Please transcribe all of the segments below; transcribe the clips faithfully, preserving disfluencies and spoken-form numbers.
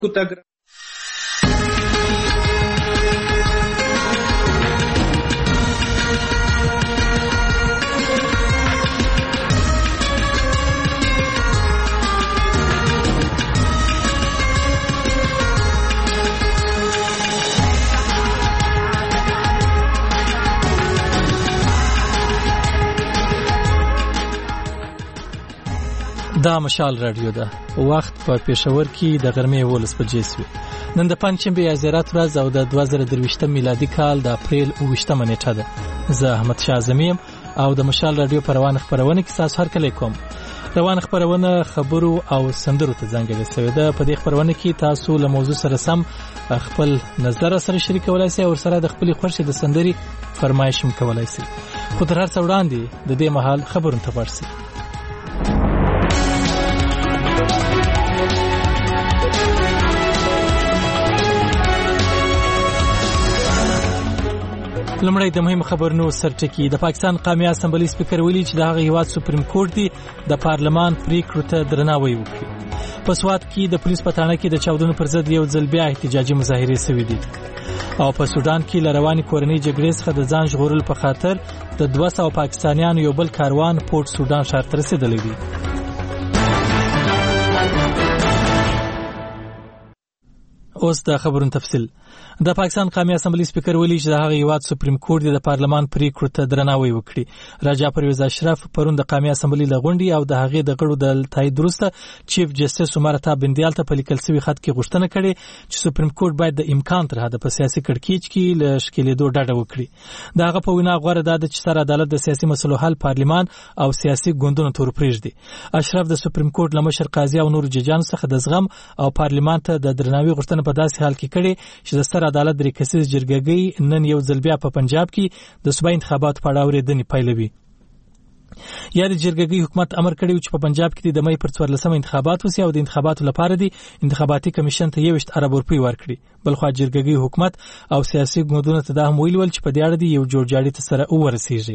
دا مشال رادیو ده. وخت په پېښور کې د غرمې ولس بجې شوې. نن د پنځشنبې ازیرات ورځ او د دوه زره درویشتم میلادي کال د اپریل اوویشتمه نیټه ده. زه احمد شاه اعظمي یم او د مشال رادیو په روانه خپرونه کې تاسو هرکلی کوم. روانه خپرونه خبرو او سندرو ته ځانګړې شوې ده. په دې خپرونه کې تاسو له موضوع سره سم خپل نظر سره شریکولای شئ او سره د خپلې خوښې د سندري فرمایش هم کولای شئ. خو تر هر څه وړاندې د دې مهال خبرونه ته ورسئ. لمړی د مهم خبرونو سرټکی. د پاکستان قومي اسمبلی سپیکر ویلي چې د هغه هیواد سپریم کورټ دی د پارلمان پریکړو ته درناوی وکړي. په سوات کې د پولیس په تاڼه کې د چاودنو پر ضد یو ځل بیا احتجاجي مظاهرې شوې دي او په سودان کې له روانې کورنۍ جګړې څخه د ځان ژغورلو په خاطر د دوه سوه پاکستانیانو یو بل کاروان پورټ سودان ښار ته رسېدلی دی. اوس د خبرونو تفصیل. د پاکستان قومي اسمبلی سپیکر ویلي چې د هغه هیواد سپریم کورټ د پارلمان پریکړو ته درناوی وکړي. راجا پرویز اشرف پرون د قومي اسمبلی لغونډي او د هغې د غړو د تایید وروسته چیف جسټس عمر عطا بندیال ته په لیکل شوي خط کې غوښتنه کړې چې سپریم کورټ باید د امکان تر حده په سیاسي کړکېچ کې له ښکېلېدو ډډه وکړي. د هغه په وینا غوره ده چې سر عدالت د سیاسي مسلو حل پارلمان او سیاسي ګوندونو ته ورپرېږدي. اشرف د سپریم کورټ له مشر قاضي او نورو ججانو څخه د زغم او پارلمان ته د درناوي غوښتنه په داسې حال کې کړې چې د سر عدالت درې کسیز جرګګۍ نن یو ځل بیا په پنجاب کې د صوبایي انتخاباتو په اړه اورېدنې پیلوي. یا د جرګګۍ حکومت امر کړی چې په پنجاب کې د مې پر څوارلسمه انتخابات وشي او د انتخاباتو لپاره د انتخاباتي کمیشن ته یوویشت ارب روپۍ ورکړي. بلخوا جرګګۍ حکومت او سیاسي ګوندونو ته دا هم ویلي ول چې په دې اړه د یو جوړجاړي ته سره ورسیږي.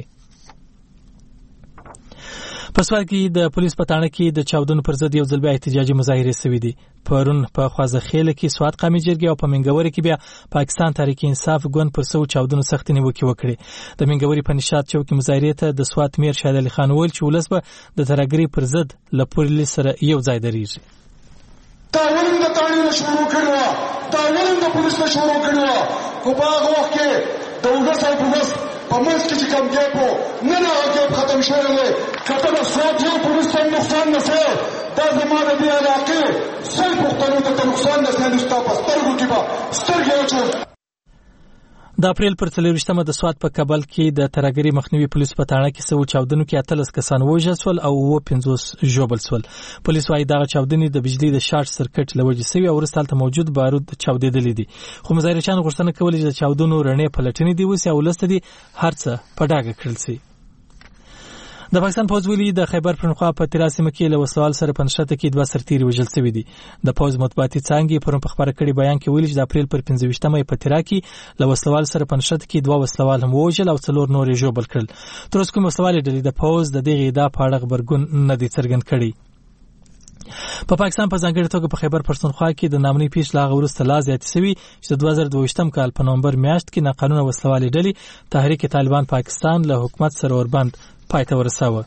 په سوال کې د پولیس په تاڼه کې د چاودنو پر ضد یو ځل بیا احتجاجي مظاهرې شوې دي. پرون په خوازخېله کې سوات قومي جرګې او په منګورې کې بیا پاکستان تحریک انصاف ګوند پر سو چاودنو سختې نیوکې وکړې. د منګورې په نشاط چوک مظاهرې ته د سوات میر شاهد علي خان وویل چې ولس به د ترهګرۍ پر ضد له پولیس سره یو ځای درېږي. دا ولې د تاڼې نه شروع کړې وه، دا ولې د پولیس نه شروع کړې وه، خو په هغه وخت کې د ولس او پولیس په منځ کې چې کوم ګیپ و نن هغه ګیپ ختم شوی دی. که ته د سوات یو پولیس ته نقصان نه شوی، دا زما د دې علاقې سل پښتنو ته نقصان نه شوی، ستا په سترګو کې به سترګې اچوم. د اپریل پر څلرویشتمه د سوات په کابل کې د ترهګرۍ مخنیوي پولیس په تاڼه کې سوي چاودنو کې اتلس کسان ووژل سول او اووه پنځوس ژوبل سول. پولیس وايي دغه چاودنې د بجلي د شارټ سرکټ له وجې سوي او وروسته هلته موجود بارود چاودېدلي دي. خو مظاهرچیانو غوښتنه کوله چې د چاودنو رڼې پلټنې دې وسي او ولس ته دې هر څه په ډاګه کړل سي. د پاکستان پوځ ویلي د خیبر پښتونخوا په تیرا سیمه کې له وسلوال سره په نښته کې دوه سرتیري وژل شوي دي. د پوځ مطبوعاتي څانګې پرون په خپاره کړي بیان کې ویلي چې د اپریل پر پنځه ویشتمه په تیرا کې له وسلوال سره په نښته کې دوه وسلوال هم ووژل او څلور نور یې ژوبل کړل. تر اوسه کومې وسلوالې ډلې د پوځ د دغې ادعا په اړه غبرګون نه دی څرګند کړی. په پاکستان په ځانګړې توګه په خیبر پښتونخوا کې د نامنۍ پیښ لا وروسته لا زیاتې شوي چې د دوه زره دوهویشتم کال په نومبر میاشت کې ناقانونه وسلوالې ډلې تحریک طالبان پاکستان له حکومت سره وربند پای ته ورساوه.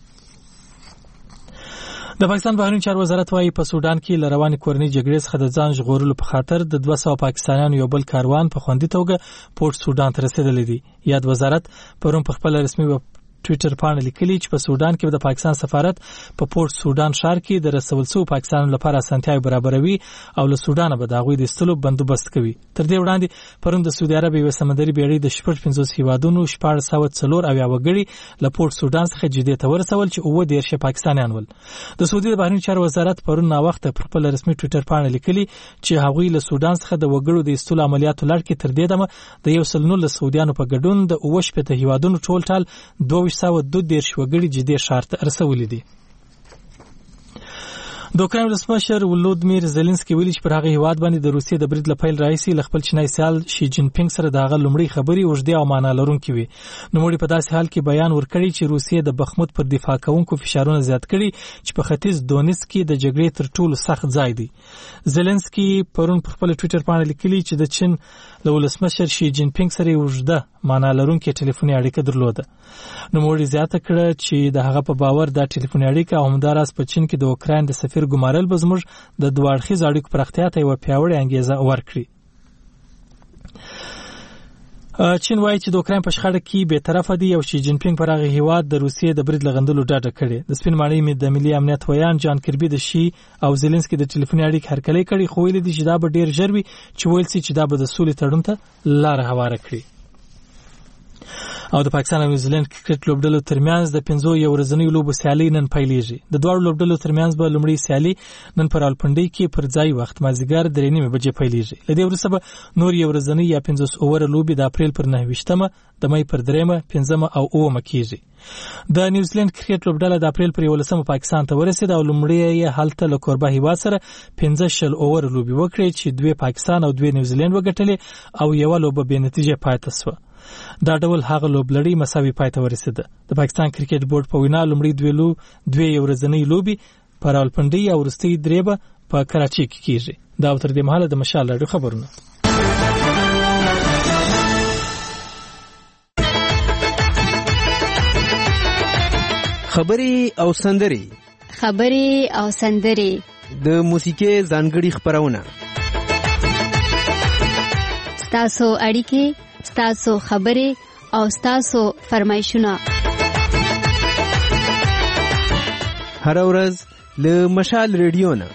د پاکستان بهرنی چارو وزارت وايي په سودان کې له روانې کورنۍ جګړې څخه د ځان ژغورلو په خاطر د دوه سوه پاکستانیانو یو بل کاروان په خوندي توګه پورټ سودان ته رسېدلی دی. یاد وزارت پرون په خپل رسمي ټویټر باندې لیکلي چې په سودان کې د پاکستان سفارت په پورټ سودان ښار کې د رسول شوو پاکستانیانو لپاره اسانتیاوې برابروي او له سودانه به د هغوی د ایستلو بندوبست کوي. تر دې وړاندې پرون د سعودي عرب یوې سمندري بیړۍ د شپږ پنځوس هیوادونو شپاړس سوه څلور اویا وګړي له پورټ سودان څخه جدې ته ورسول چې اووه دېرش پاکستانیان ول. د سعودي د بهرنیو چارو وزارت پرون ناوخته پر خپل رسمي ټویټر باندې لیکلي چې هغوی له سودان څخه د وګړو د ایستلو عملیاتو لړ کې تر دې دمه د یو سل نولس سعودیانو په ګډون د اووه شپېته هیوادونو ټول ټال دوه ویشت سوه دوه دېرش وګړي جدې ښار ته رسولي دي. د اوکراین ولسمشر ولودمیر زيلنسکي ویلي چې پر هغه هیواد باندې د روسیې د برید لپاره رئیسي ل خپل چینای سیال شي جین پینګ سره د هغه لومړی خبري اوږدې او معنا لرونکي وي. نو موږ په داسې حال کې بیان ورکړی چې روسیې د بخمود پر دفاع کوونکو فشارونه زیات کړي چې په ختیځ دونیتس کې د جګړې تر ټولو سخت ځای دی. زيلنسکي پرون پر خپل ټوئیټر باندې لیکلي چې د چین له ولسمشر شي جین پینګ سره اوږده معنا لرونکي ټلیفوني اړیکه درلوده. نو موږ زیاته کړه چې د هغه په باور د ټلیفوني اړیکه او همداراز په چین کې د اوکراین د سفیر ګمارل به زموږ د دوه اړخیز اړیکو پراختیا ته یو پیاوړی انګیزه ورکړي. چین وایي چې د اوکراین په شخړه کې به طرفه دی او شي جین پینګ پر هغه هیواد د روسیې د برید لغندلو ډاډه کړي. د سپین ماڼۍ د ملي امنیت ویان جان کربي د شي او زيلنسکي د ټلیفوني اړیکې هرکلی کړي، خو ویلي دي چې دا به ډیر ژر وي چې ویل سي چې دا به د سولې تړون ته لار هواره کړي. او د پاکستان او نیوزیلند کرکټ لوبډلو ترمنځ د پنځو یو ورځنیو لوبو سیالي نن پیلېږي. د دوه لوبډلو ترمنځ به لومړی سیالي نن پر راولپنډۍ کې پر ځای وخت مازیګر درې نیمې بجې پیلېږي. لدې وروسته به نور یو ورځنی یا پنځوس اوور لوبي د اپریل پر نهه ویشتمه، د مې پر دریمه، پنځمه او اوومه کېږي. د نیوزیلند کرکټ لوبډله د اپریل پر یولسمه پاکستان ته ورسېده او لومړی یې هلته له کوربه هیواد سره پنځه شل اوور لوبي وکړې چې دوی پاکستان او دوی نیوزیلند وګټلې او یو لوبه بې نتیجې پاتې شوه. دا ډول هغه لوبلړۍ مساوي پای ته ورسېده. د پاکستان کرکټ بورډ په وینا لومړی دوی لو دوی ورځنۍ لوبي په راولپنډۍ او وروستۍ درې به په کراچۍ کې کېږي. دا تر دې مهاله د مشال راډیو خبرونه. خبري او سندري خبري او سندري د موسیقي ځانګړي خبرونه. ستاسو اړیکې، ستاسو خبرې او ستاسو فرمایشونه هر ورځ له مشال ریډیو نه.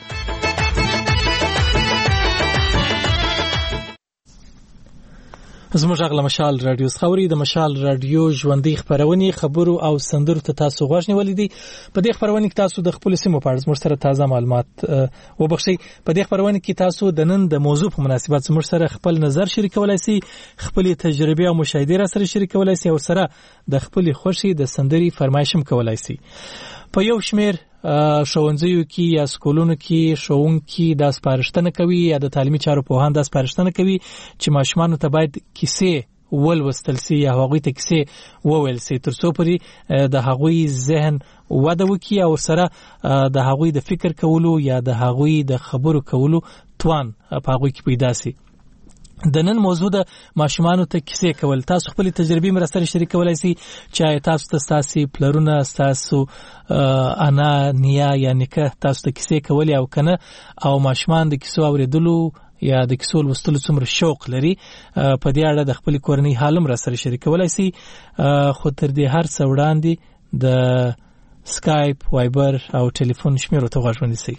زموږ غږ له مشال رادیو خبري د مشال رادیو ژوندۍ خبرونه خبرو او سندرو ته تاسو غوښنه ولیدي. په دې خبرونه کې تاسو د خپل سیمو په اړه زموږ سره تازه معلومات وبخښئ. په دې خبرونه کې تاسو د نن د موضوع په مناسبت زموږ سره خپل نظر شریکولای شئ، خپل تجربه او مشاهده سره شریکولای شئ او سره د خپل خوښي د سندري فرمایشم کولای شئ. په یو شمیر ښوونځیو کې یا سکولونو کې ښوونکي د سپارښتنه کوي یا د تعلیمي چارو پوهان د سپارښتنه کوي چې ماشومان ته باید کیسې ولوستل شي یا هغوی ته کیسې وویل شي تر څو پورې د هغوی ذهن وده وکړي او سره د هغوی د فکر کولو یا د هغوی د خبرو کولو توان په هغوی کې پیدا شي. د نن موضوع د ماشومانو ته کیسې کول. تاسو خپل تجربې مر سره شریکولای شئ چې تاسو ته تاسو پلرونه تاسو انا نیا یا نیکه تاسو ته کیسې کول او کنه او ماشومان د کیسو اوریدلو یا د کیسو لوستلو څومره شوق لري په دې اړه د خپل کورنۍ حالم را سره شریکولای شئ. خو تر دې هر څه وړاندې د سکایپ، وایبر او ټلیفون شمیرو ته غوږ ونیسئ.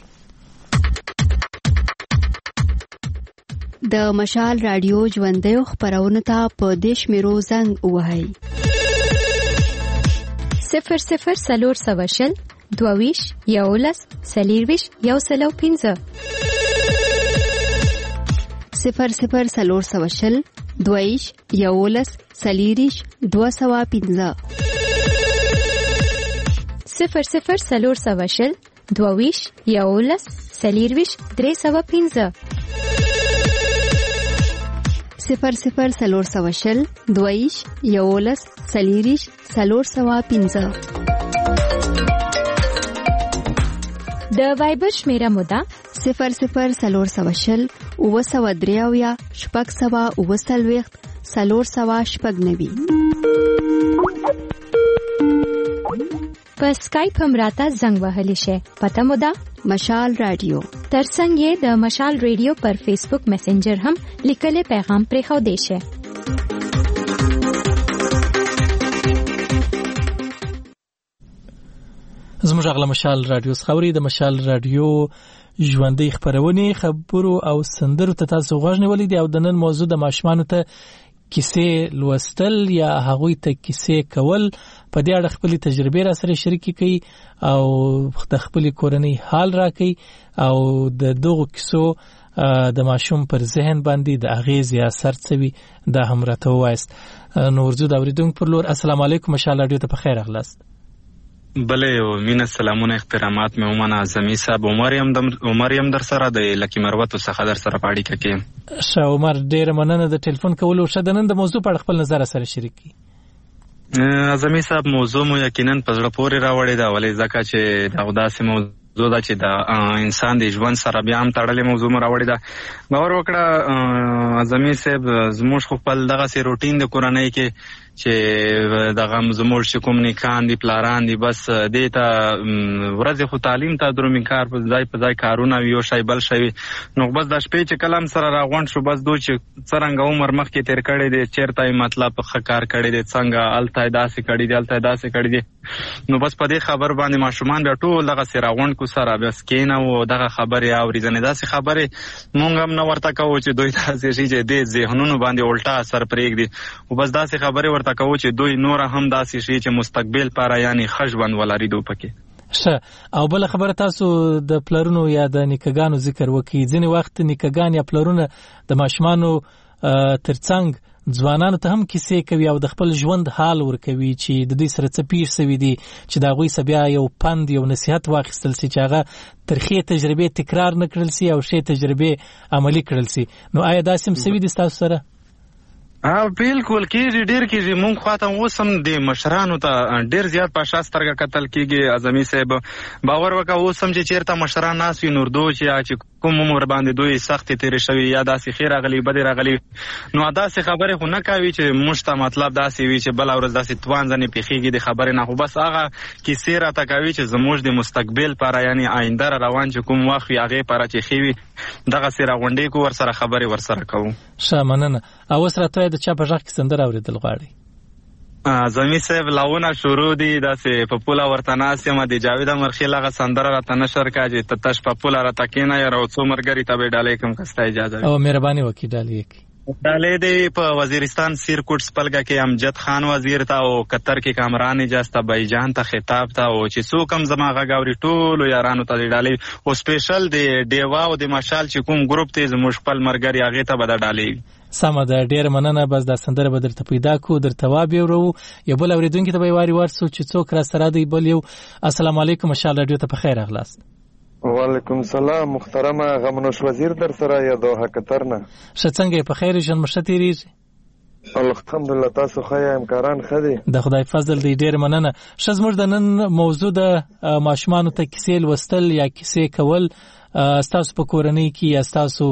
د مشال رادیو ژوندۍ خبرونه ته په دې شمیرو زنګ ووهئ: صفر صفر سلور سوشل دوویش یولس سلیرویش یو سلو پینزه صفر صفر سلور سوشل دوویش یولس سلیریش دو سوا پینزه صفر صفر سلور سوشل دوویش یولس سلیرویش درې سوا پینزه صفر صفر سلور سوشل دویش یولس سلیریش سلور سوا پینزه. د وایبر شمیره مودا صفر صفر سلور سوشل اوه سوا دریاویا شپږ سوا اوه سلویښت سلور سوا شپږ نوي. په سکایپ هم راته زنګ وهلی شي. پته مودا مشال رادیو. ترڅنګ یې د مشال رادیو پر فیسبوک میسنجر هم لیکل پیغام پرې خو دی شي. زموږ غږ له مشال رادیو خبري د مشال رادیو ژوندۍ خبرونه خبرو او سندرو ته تاسو غوښنه ولیدي او د نن موضوع د ماشومان ته کیسې لوستل یا هغوی ته کیسې کول. په دې اړه خپل تجربې را سره شریک کړئ او د خپل کورنۍ حال راکړئ او د دغو کیسو د ماشوم پر ذهن باندې د اغیز یا اثر څه وي دا هم راته ووایاست. نو ورځو د اوریدونکو پر لور السلام علیکم. مشال رادیو ته په خیر راغلاست. بله مینه سلامونه احترامات مې ومنه اعظمي صاحب. عمر یم عمر یم در سره د لکی مروتو څخه در سره په اړیکه کې. ښه عمر ډېره مننه د ټلیفون کولو. ښه د نن د موضوع په اړه خپل نظر سره شریک کړئ. اعظمي صاحب موضوع مو یقینا په زړه پورې راوړې ده، ولې ځکه چې دا داسې موضوع ده چې د انسان د ژوند سره بیا هم تړلې موضوع مو راوړې ده. باور وکړه اعظمي صاحب زموږ خو خپل دغسې روټین د کورنۍ کې چې دغه زموږ چې کوم نیکان دي پلاران دي بس دې ته ورځې خو تعلیم ته درومي کار په ځای په ځای کارونه وي یو شی بل شی وي. نو بس د شپې چې کله هم سره راغونډ شو بس دو چې څرنګه عمر مخکې تېر کړی دی چېرته یې مطلب ښه کار کړی دی څنګه هلته یې داسې کړي دي هلته یې داسې کړي دي. نو بس په دې خبر باندې ماشومان بیا ټول دغسې راغونډ کړو سره بس کښېنوو دغه خبرې اوري. ځینې داسې خبرې مونږ هم نه ورته کوو چې دوی داسې شي چې دې ذهنونو باندې الټا اثر پرېږدي، خو بس داسې خبرې ورته کوو چې دوی نور هم داسې شي چې مستقبل پاره یعنی ښه ژوند ولري دو پکې. ښه او بله خبره تاسو د پلرونو یا د نیکهګانو ذکر وکړي. ځینې وخت نیکهګان یا پلرونه د ماشومانو ترڅنګ ځوانانو ته هم کیسې کوي او د خپل ژوند حال ورکوي چې د دوی سره څه پیښ شوي دي چې د هغوی څه بیا یو پند یو نصیحت واخیستل سي چې هغه ترخې تجربې تکرار نه کړل سي او ښې تجربې عملي کړل سي. نو آیا داسې هم شوي دي ستاسو سره؟ ها بالکل کېږي، ډېر کېږي. مونږ خواته اوس هم د مشرانو ته ډېر زیات په شا سترګه کتل کېږي. اعظمي صاحب باور وکړه اوس هم چې چېرته مشران ناست وي نوردو چې یا چې کوم عمر باندې دوی سختې تېرې شوي یا داسې ښې راغلي بدې راغلي نو داسې خبرې خو نه کوي چې موږ ته مطلب داسې وي چې بله ورځ داسې توان ځنې پېښېږي د خبرې نه، خو بس هغه کیسې راته کوي چې زموږ د مستقبل پاره یعنې آینده را روان چې کوم وخت وي هغې پاره چې ښې وي دغسې راغونډې کړو ورسره خبرې ورسره کوو. ښه مننه. او اوس راته وایه د چا په غږ کې سندره اورېدل غواړئ؟ اعظمي صاحب لاونه شروع دي داسې په پوله ورته ناست یم د جاوید امرخیل هغه سندره راته نشر کړه چې ته تش په پوله راته کښېنه یاره او څو ملګري ته به یې ډالۍ کړم که ستا اجازه وي. او مهرباني وکړي ډالۍ یې کړي. ډالۍ دی په وزیرستان سیرکوټ سپلګه کې امجد خان وزیر ته او قطر کې کامران اجاز ته بایجان ته خطاب ته او چې څوک هم زما غږ اوري ټولو یارانو ته د ډالۍ او سپیشل د ډیوا او د مشال چې کوم ګروپ دی زموږ خپل ملګري هغې ته به د ډالۍ وي. سمه ده ډېره مننه. بس دا سندره به درته پیدا کړو درته وابېورو. یو بل اورېدونکي ته به یې وارې ورسو چې څوک را سره دی. بل یو السلام علیکم مشال راډیو ته په خیر راغلاست. وعلیکم سلام محترمه غمنوش وزیر در سره یا دوحه قطر نه. ښه څنګه یې په خیر ژوند مو ښه تېرېږي؟ الحمدلله تاسو ښه یې همکاران ښه دي؟ د خدای فضل دی ډېره مننه. ښه زموږ د نن موضوع د ماشومانو ته کیسې لوستل یا کیسې کول ستاسو په کورنۍ کې یا ستاسو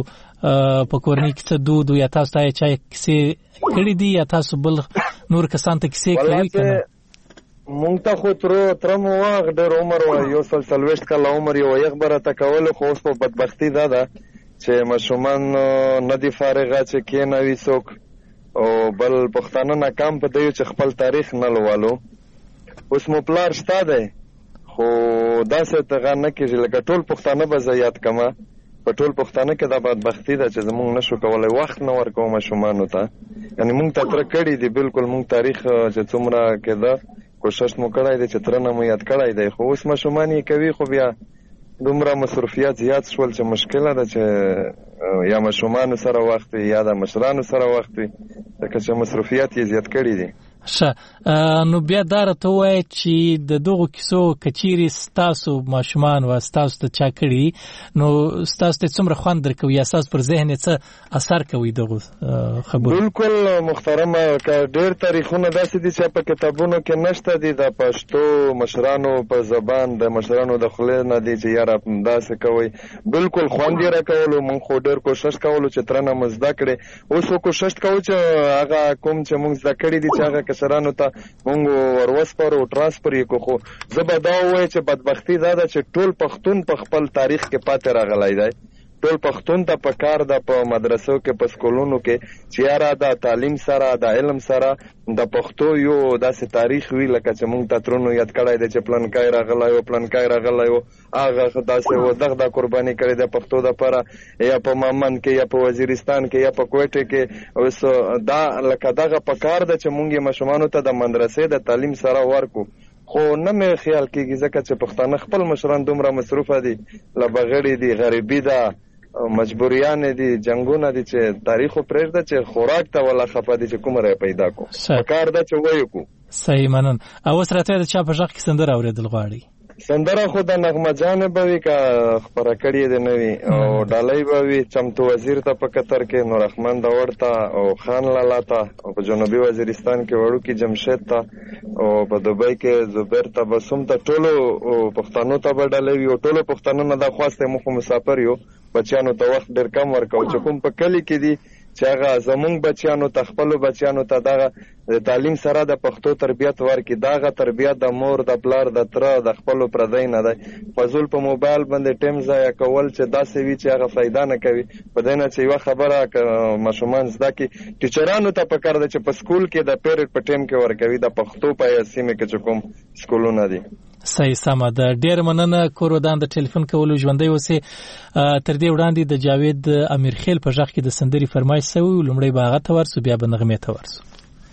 په کورنۍ کې څه دود یا تاسو ته چا کیسې کړي دي یا تاسو بل نور کسان ته کیسې کوئ که نه؟ مونږ ته خو تره مو وخت ډېر عمر و یو سل څلوېښت کاله عمر یو یخ به راته کولو خو اوس په بدبختي دا ده چې ماشومان نه دي فارغه چې کښېنوي څوک او بل پښتانه ناکام په دی چې خپل تاریخ نه لولو. اوس مو پلار شته دی خو داسې تغه نه کېږي لکه ټول پښتانه به زه یاد کړمه په ټول پښتانه کې دا بدبختي ده چې زمونږ نشو کولی وخت نه ورکوو ماشومانو ته. یعنې مونږ ته تره کړي دي بالکل مونږ تاریخ چې څومره کېده کوشش مو کړی دی چې تره نه مو یاد کړی دی خو اوس ماشومان یې کوي خو بیا دومره مصروفیات زیات شول چې مشکله ده چې یا ماشومانو سره وخت وي یا د مشرانو سره وخت وي ځکه چې مصروفیات یې زیات کړي دي. ښه نو بیا دا راته ووایه چې د دغو کیسو که چیرې ستاسو ماشومان و ستاسو ته چا کړي نو ستاسو ته څومره خوند درکوي یا ستاسو پر ذهن یې څه اثر کوي دغو خبرو؟ بالکل محترمه که ډېر تاریخونه داسې دي چې په کتابونو کې نشته دي د پښتو مشرانو په زبان د مشرانو د خولې نه دي چې یاره داسې کوئ بالکل خوند یې راکولو. مونږ خو ډېر کوشش کولو چې تره نه مو زده کړې اوس خو کوشش کوو چې هغه کوم چې مونږ زده کړي دي چې هغه کشرانو ته مونږ وروسپارو ټرانسفر یې کړو. خو زه به دا ووایم چې بدبختي دا ده چې ټول پښتون په خپل تاریخ کې پاتې راغلی دی. ټول پښتون ته په کار ده په مدرسو کې په سکولونو کې چې یاره د تعلیم سره د علم سره د پښتو یو داسې تاریخ وي لکه چې مونږ ته ترونو یاد کړی دی چې پلنکای راغلی و پلنکای راغلی و هغه داسې و دغه دا قرباني کړې ده پښتو دپاره یا په مامن کې یا په وزیرستان کې یا په کویټې کې. اوس دا لکه دغه په کار ده چې مونږ یې ماشومانو ته د مدرسې د تعلیم سره ورکو خو نه مې خیال کېږي ځکه چې پښتانه خپل مشران دومره مصروفه دي لبغړي دي غریبي ده مجبوریان دي جنگونه دي چې تاریخ پرېږده چې خوراک ته ولا خفه دي چې کومه رای پیدا کو په کار ده چې وایو کو صحیح منن. او اوس راته د چا په ژغ کې سندره اورېدل غواړي؟ سندره خو د نغمه جانې به وي که خپره کړې د نه وي او ډالۍ به وي چمتو وزیر ته په قطر کې نوررحمن داوړ ته او خان لالا ته او په جنوبي وزیرستان کې وړوکي جمشید ته او په دوبۍ کې زبیر تبسم ته ټولو پښتنو ته به ډالۍ وي او ټولو پښتنو نه دا خواسته موږ مسافر یو بچیانو ته وخت ډېر کم ورکوو چې کوم په کلي کې دي چې هغه زمونږ بچیانو ته خپلو بچیانو ته دغه د تعلیم سره د پښتو تربیت ورکړي دغه تربیت د مور د پلار د تره د خپلو پردی نه دی فضول په موبایل باندې ټیم ضایع کول چې داسې وي چې هغه فایده نه کوي په دې نه چې یوه خبره ماشومان زده کړي ټیچرانو ته پکار ده چې په سکول کې د پیریډ په ټیم کې ورکوي د پښتو په سیمه کې چې کوم سکولونه دي. صحیح سمه ده. ډېر مننه کورودان د ټلیفون کولو ژوندی اوسې. تر دې وړاندې د جاوید امیرخیل په ژغ کې د سندرې فرمایش سوی لومړی به هغه ته ورسو بیا به نغمې ته ورسو.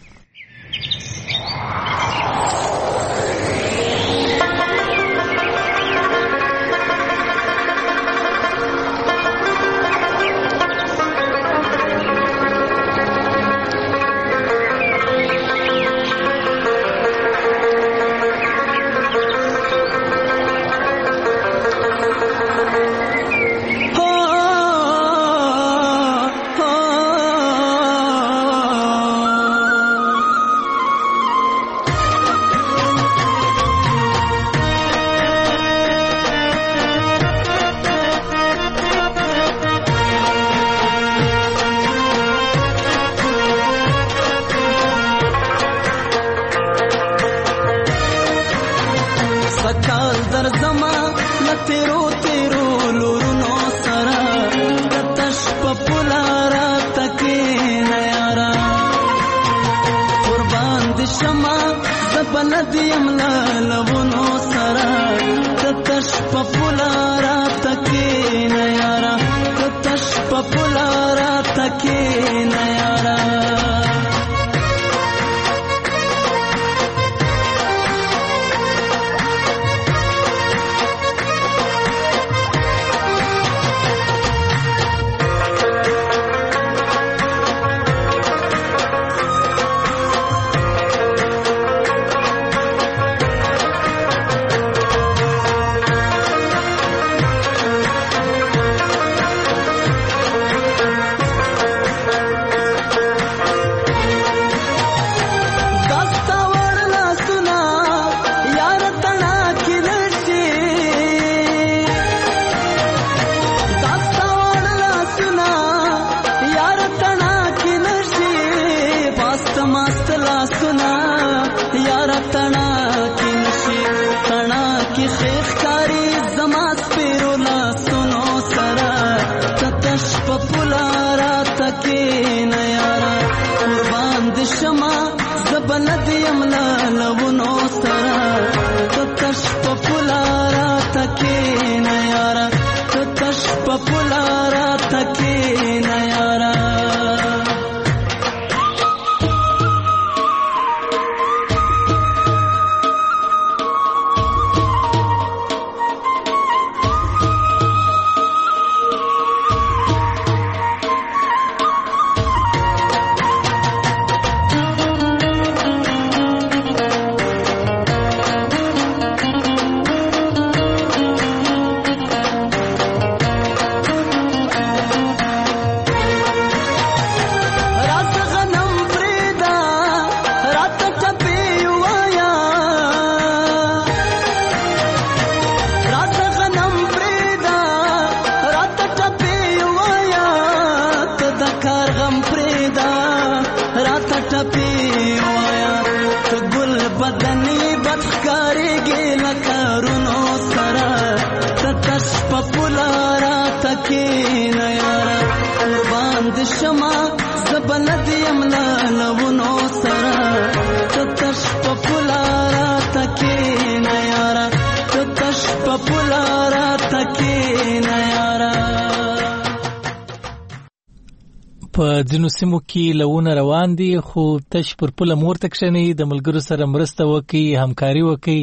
په ځینو سیمو کې لونه روان دي خو تش پر پله مور ته کښېنئ د ملګرو سره مرسته وکړئ همکاري وکړئ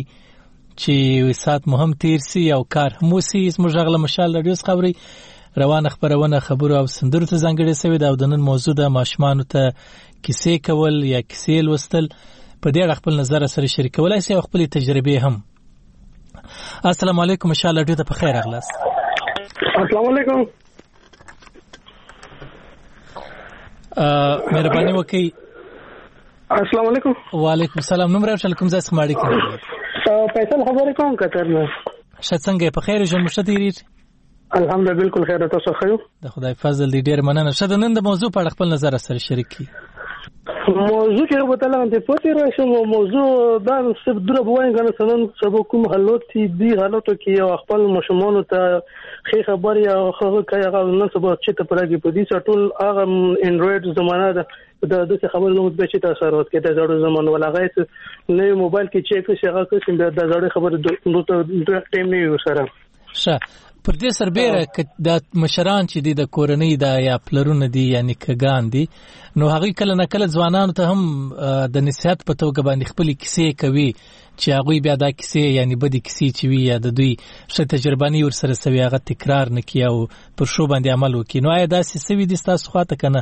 چې ساعت مو هم تیر سي او کار هم وسي. زموږ غږ له مشال راډیو څخه اورئ. روانه خپرونه خبرو او سندرو ته ځانګړې سوې ده او د نن موضوع ده ماشومانو ته کیسې کول یا کیسې لوستل. په دې اړه خپل نظر سره شریکولای شئ او خپل تجربې هم. السلام علیکم، ان شاء الله ډیر په خیر راغلاست. السلام علیکم. مهرباني وکړئ. السلام علیکم. وعلیکم السلام. نوم راوړل کوم ځای څخه ماړی کړی؟ فیصل خبرې کوم قطر نه. ښه څنګه په خیر ژوند مشته تیری؟ الحمدلله بالکل خیر. تاسو ښه یو؟ د خدای فضل دی، ډیر مننه. شه د نن د موضوع په اړه خپل نظر سره شریک کړئ. موضوع چې په تلان ته پوتې راشم، موضوع دا څه دره بوای غن سنن سبو کوم حالات دي حالاتو کې یو خپل مشمونو ته خې خبر یا خو کوي هغه نن سبا چې ته پرګي په دې ټول هغه انډراید زمانہ ده د دې خبر نو د چې تاسو راوت کې د زړو زمانو ولا غیت نه موبایل کې چیک شي هغه څه د زړو خبر نو ته ټیم نه یو سره. ښه پر دې سربېره ک د مشران چې دي د کورنۍ د یا پلرونه دي یعنی کګان دي، نو هغه کله نه کله ځوانانو ته هم د نصيحت په توګه باندې خپل کیسې کوي چې هغه بیا دا کیسې یعنی بدی کیسې چې وي یا د دوی څه تجربه نه ور سره سوي هغه تکرار نه کیو او پر شو باندې عمل وکړي. نو آیا دا سوي دي تاسو خواته کنه؟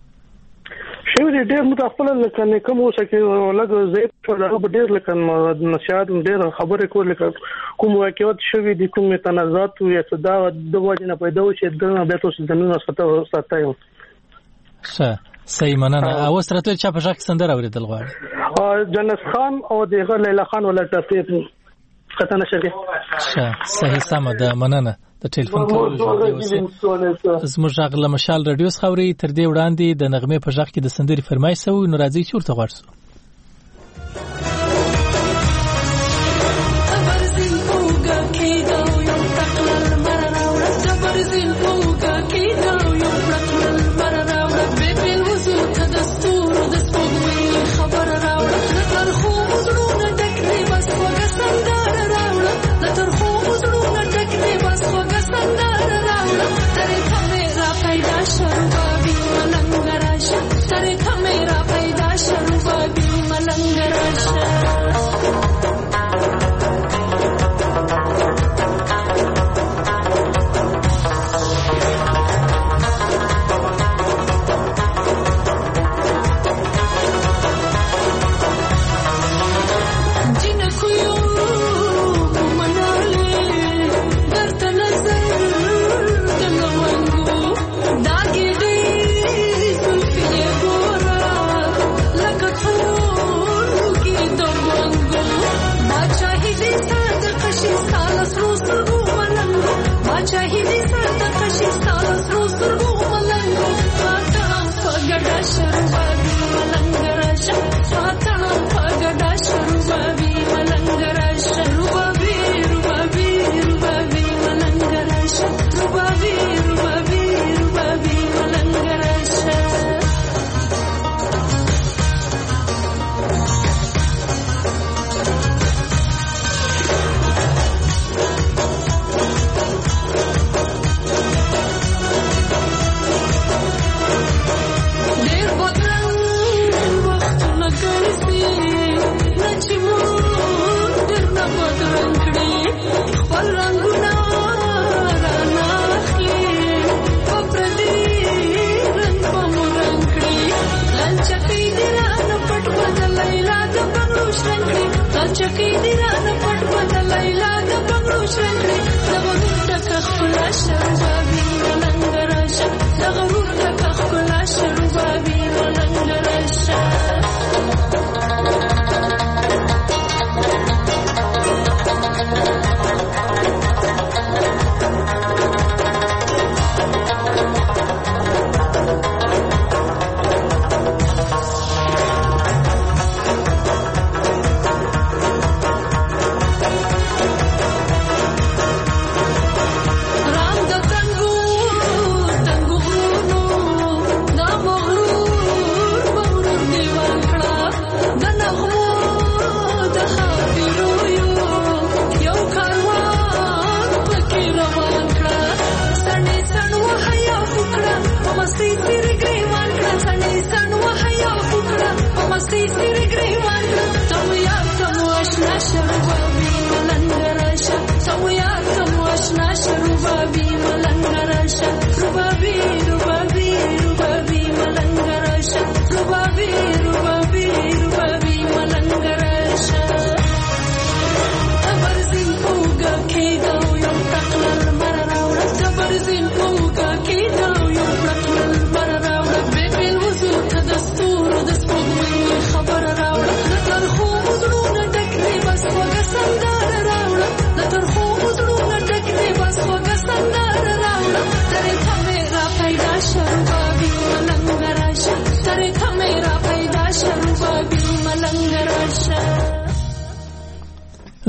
شو دې ډېر متخفل لکه کوم څه کې لږ زیات هغه ډېر لکه نشاد ډېر خبرې کول لکه کوم واقعیت شوی دي کوم تنازعات یا صدا د وجه نه پیدا وشي د به تاسو د نن ساتو ساتایو. ښه صحیح مننه. او سره ته چا په ځکه سندره اوریدل غواړي؟ جنس خان او دغه لیلا خان ولا تاسو کته نشي. ښه صحیح سم ده، مننه. د ټلیفون کولو زموږ غږ مشال رادیو خوري. تر دې وړاندې د نغمه په ځخ کې د سندري فرمایش سو، نو راځي چې ورته ورسو. Tare kamera paida sharuba bi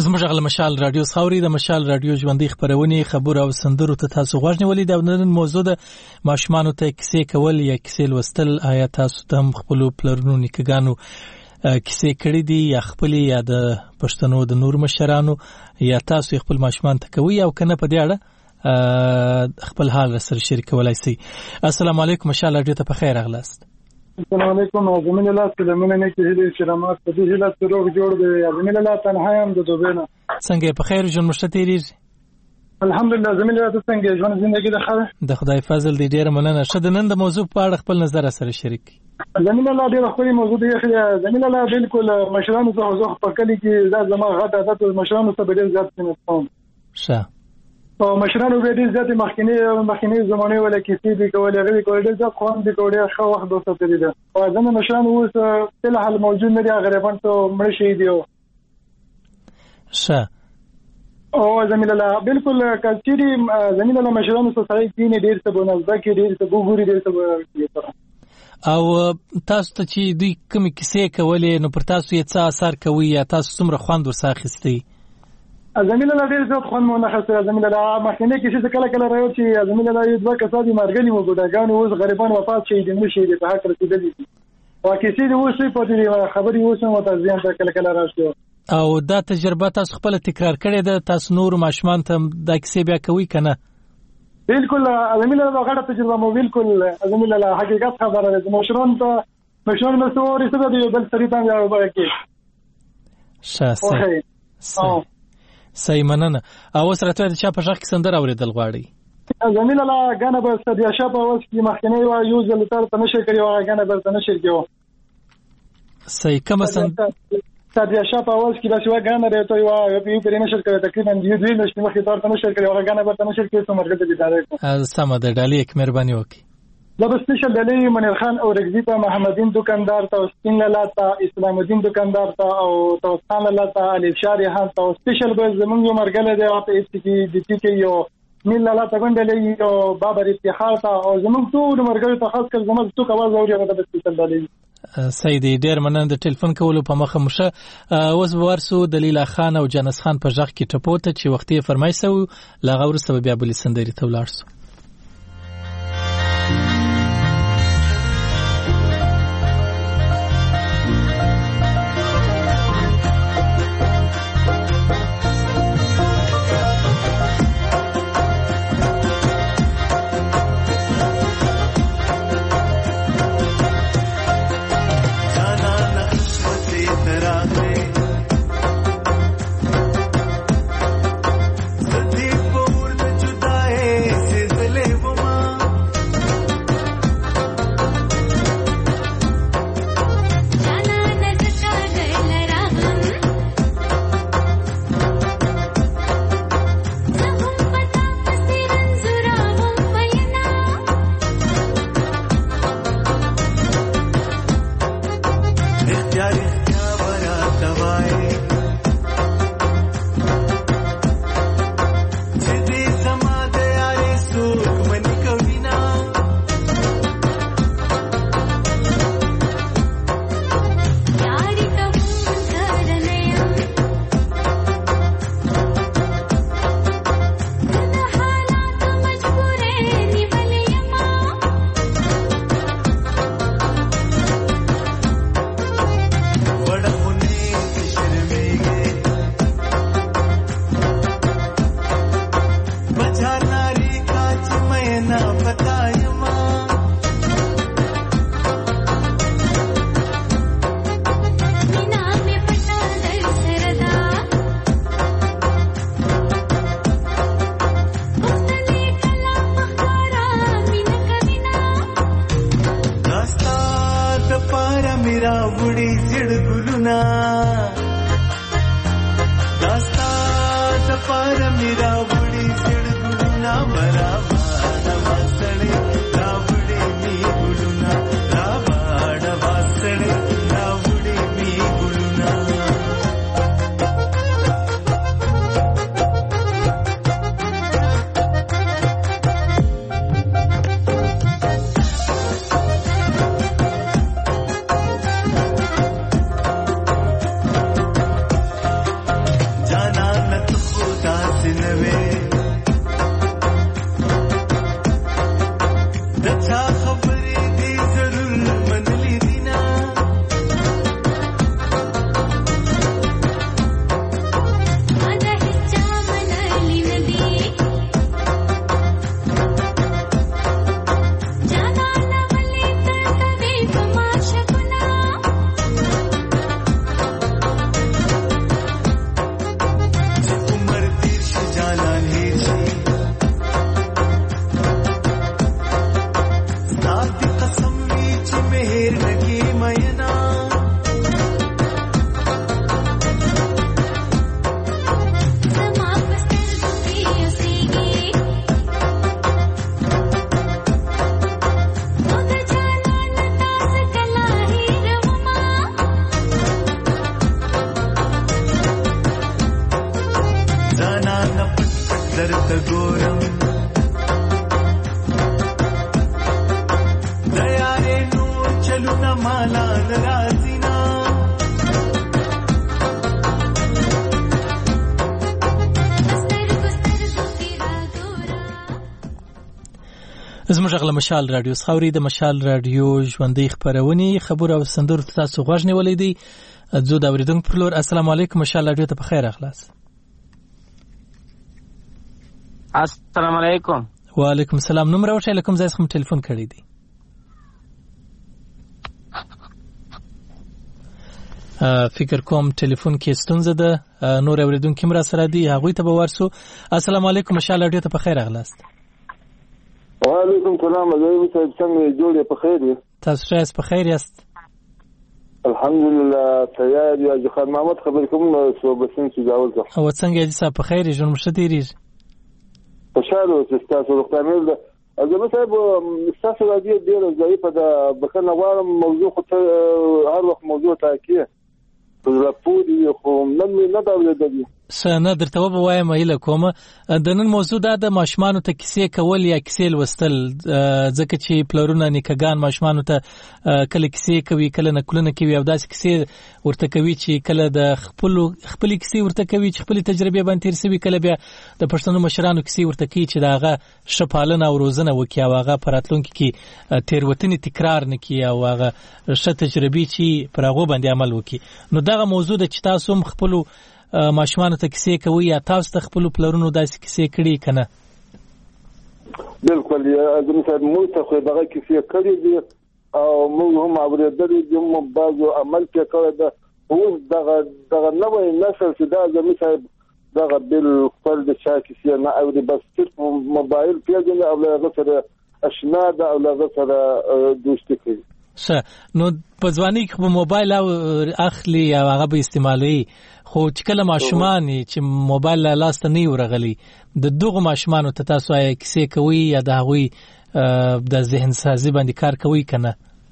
زموږ غل مشال رادیو خاوري د مشال رادیو ژوندۍ خبرونه خبر او سندرو ته تاسو غوښنه ولې د نن موضوع د ماشومان ته کیسې کول یا کیسې لوستل آیا تاسو ته خپل پلرونو نکګانو کیسې کړې دي یا خپل یا د پښتنو د نور مشرانو یا تاسو خپل ماشومان ته کوي او کنه په دې اړه خپل حال سره شریکولای شئ. السلام علیکم مشال رادیو ته په خیر اغلاست. السلام علیکم زمین الله سلامونه نه کېږي چې رحمت په دې حالت سره جوړ دی. زمین الله تنها هم د دوبینه څنګه په خیر ژوند مشتتيري الحمدلله. زمین الله څنګه ژوند زندگی ده خیر د خدای فضل دی ډیر مننه. شد نن د موضوع په اړه خپل نظر سره شریک. زمین الله ډیر خپل موضوع دی. زمین الله بالکل مشرانو ته زه په کلی کې دا زما غټه عادت مشرانو ته ډیر زیات سنوم شه او مشرانو به ډیر زیات مخکینی مخکینی زمانه ولا کې دي کولای غوي کولای ډیر ځکه خوان دي کولای خو وخت دوسه تری ده او ځنه مشرانو اوس په حال موجود نه دي غریبان ته مړ شي دي شه او زميل الله بالکل کچيري زميل الله مشرانو سره کې ډیر څه بونځه کې ډیر څه وګوري ډیر څه او تاسو ته چې دوی کوم کیسې کولې نو پر تاسو یې څه اثر کوي یا تاسو څومره خوند ورساخستي؟ زميل الله ډیر زیات خوند مونږ خسته. زميل الله مخکنه کې چې کله کله راوي چې زميل الله یو دوه کسان مرګلي مو ګډاګان اوس غریبان وفات شي د نشي د حق رسیدلی دي او کیسې د اوسې په دې خبري اوسه متزين ته کله کله راشي او دا تجربه تاسو خپل تکرار کړی ده. تاسو نور ماشومان ته دا کیسې بیا کوي کنه؟ بالکل زميل الله غړ تجربه مو بالکل زميل الله حقیقت خبره ده. مشران ته مشران مسوري څه دی بل سریتان یا وبکه شاسه او سیمننه او سره ته چې په ځخ کې سندر اوریدل غواړي. زميل الله غنه به ستیا شپه اوس کې مخکنی وا یو ځل تر ته نشي کړی او غنه به ته نشي کېو سې کوم سند ستیا شپه اوس کې دا شو غنه به ته وا یو په نشي کړی تقریبا یو دوی نشي مخې تر ته نشي کړی او غنه به ته نشي کېو څومره دې دارې سم ده ډالۍ یک مهرباني وکي. دا به سپیشل دلی منیر خان او رګزی ته محمدین دکاندار ته سپین لاله اسلام الدین دکاندار ته او توسان لاله ته علي شاری هان ته سپیشل به زمونږ مرګله دی او په اس کې د ټی کې یو مل لاله ته غندلې او بابر افتخار ته او زمونږ ټول مرګله ته خاص کر زمونږ ټول اواز اوري هغه د سپیشل دلی سید ډیر مننه د ټلیفون کولو په مخه مشه. اوس ورسو دلیل خان او جنس خان په ځخ کې ټپوته چې وختي فرمایسو لاغور سبب بیا بل سندري ته ولارسو. هیر نکی مینا درت ګورم د یارې نو چلونه مالا درازینا زموږ غل مشال رادیو خاوري د مشال رادیو ژوندۍ خبرونه خبر او سندر تاسو غوښ نیولې دي زو دا ورېدونکو پر لور السلام علیکم مشال رادیو ته په خیر اخلاص السلام علیکم وعلیکم السلام نوم راوښه لکم زاس کوم ټلیفون کړی دی فکر کوم ټلیفون کې ستونزه ده نور اوریدونکو مرا سره دی هغه ته به ورسو السلام علیکم مشال رادیو ته په خیر اخلاص وعلیکم السلام علیکم صاحب څنګه جوړې په خیر یې تاسو ښه په خیر یاست الحمدلله تیار یا ځخان محمد خبر کوم سو بسن سجاول ته او څنګه دې صاحب په خیر یې جون مشتری خوشاله اوسئ تاسو روغتیا مې ده زما صاحب تاسو راځي ډیر ضعیفه ده بخنه غواړم موضوع خو هر وخت موضوع تاکي راپوري خو نن مې نه دا ولې سنه درته ووایم ایله کومه د نن موضوع دا د ماشومان ته کیسې کول یا کیسې لوستل ځکه چې پلرونه نیکګان ماشومان ته کله کیسې کوي کله نکلونه کوي او داسې کیسې ورته کوي چې کله د خپل خپل کیسې ورته کوي چې خپل تجربه باندې تیر سوي کله بیا د پښتنو مشرانو کیسې ورته کوي چې داغه شپالنه او روزنه وکي او هغه پراتلونکو کې تیروتنې تکرار نکي او هغه ښه تجربه چې پرغو باندې عمل وکي نو دغه موضوع د چې تاسو خپل ماشومان ته کیسې کوي یا تاسو ته خپل پلرونو داسې کیسې کړي کنه بالکل اعظم صاحب موږ ته خو دغه کیسې کړي دي او موږ هم اورېدلې دي موږ بعضو عمل کې کړی ده اوس دغه دغه نوی نسل چې دا اعظم صاحب دغه بالکل د چا کیسې نه اوري بس صرف موبایل پیژني او هغه سره اشنا ده او هغه سره دوستي کوي ښه نو په ځواني کې په موبایل او اخلي او هغه به استعمالوي خو چې کله ماشومان چې موبایل له لاس ته نه ورغلي د دغه ماشومان ته تاسو یې کیسې کوي یا د هغوی د ذهن سازي باندې کار کوي کنه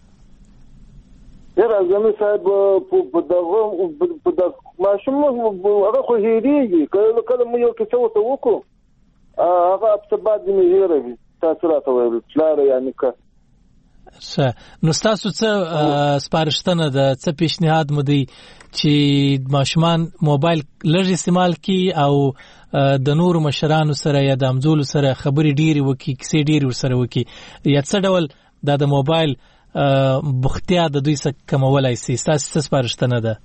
یاره زمي صاحب په دغه په دغه ماشوم هغه خو هېریږي کله کله مو یو کیسه وته وکړو هغه په بعد مې هېروي تاسو راته وایي پلار یعنی که ښه نو تاسو څه سپارښتنه ده څه پیشنهاد مو دی چې ماشومان موبایل لږ استعمال کړي او د نورو مشرانو سره یا د امزولو سره خبرې ډېرې وکړي کیسې ډېرې ورسره وکړي یا څه ډول دا د موبایل بوختیا د دوی څخه کمولای شي تاسو څه سپارښتنه ده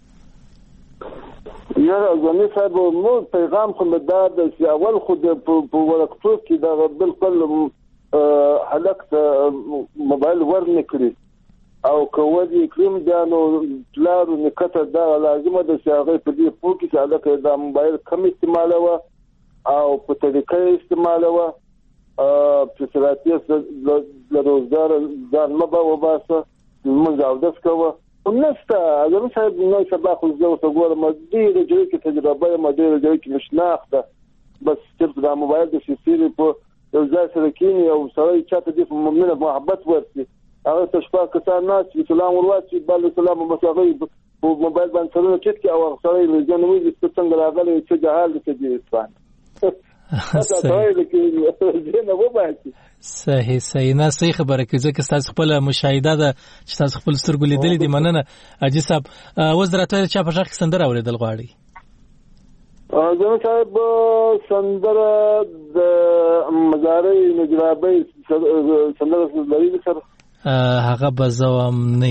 یاره زمي صاحب مو پیغام خو مې دا ده چې اول خو په ورکتوب کې دا بالکل هلک ته موبایل ورنه کړی او کوودي کریم دانو پلارو نکته دا لازمه ده چې هغه په دې پوه کې چې هلک دا موبایل کم استعمالوه او په طریقې استعمالوه په سراتي د روزګار ځان مبا وباسه موږ او داس کوه ونستا اگر صاحب نو سبا خو زه ته ګورم ډېر جوړ کې تجربه ما ډېر جوړ کې مشناخته بس چې دا موبایل د سیسری په یو ځای سره کینی او سره چاته د مؤمنه محبت ورسي هغه تشفا کسان ناس اسلام ورواچي بل اسلام مساوي په موبایل باندې سره چت کې او سره یې جنوي د څنګه راغلي چې جهال دې دې اسفان صحیح صحیح نه صحیح خبره کې ځکه تاسو خپل مشاهده ده چې تاسو خپل سترګو لیدلې دي مننه اجي صاحب اوس درته چا په شخص سندره اوریدل غواړي زمو صاحب سندره د مزاري نجرابي سندره لري سره هغه بزوم نه